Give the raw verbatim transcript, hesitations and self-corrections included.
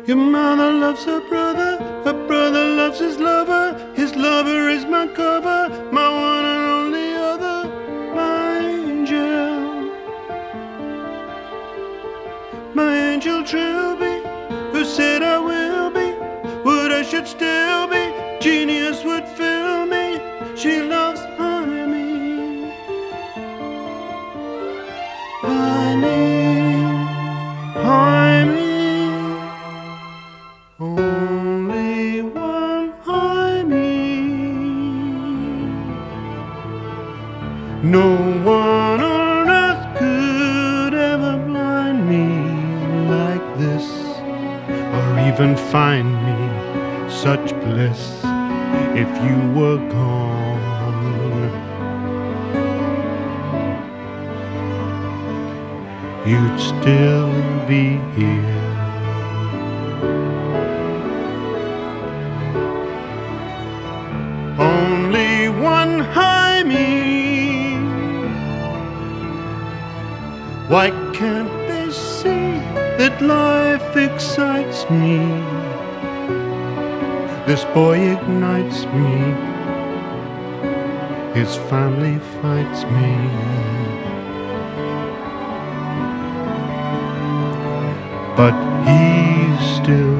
Your mother loves her brother, her brother loves his lover, his lover is my cover, my one and only other, my angel. My angel Trilby, who said I will be what I should still be, genius would fill me, she loves honey. Honey, honey, only one honey. No one on earth could ever blind me like this, or even find me such bliss if you were gone. You'd still be here. Only one high me. Why can't they see that life excites me? This boy ignites me, his family fights me. But he's still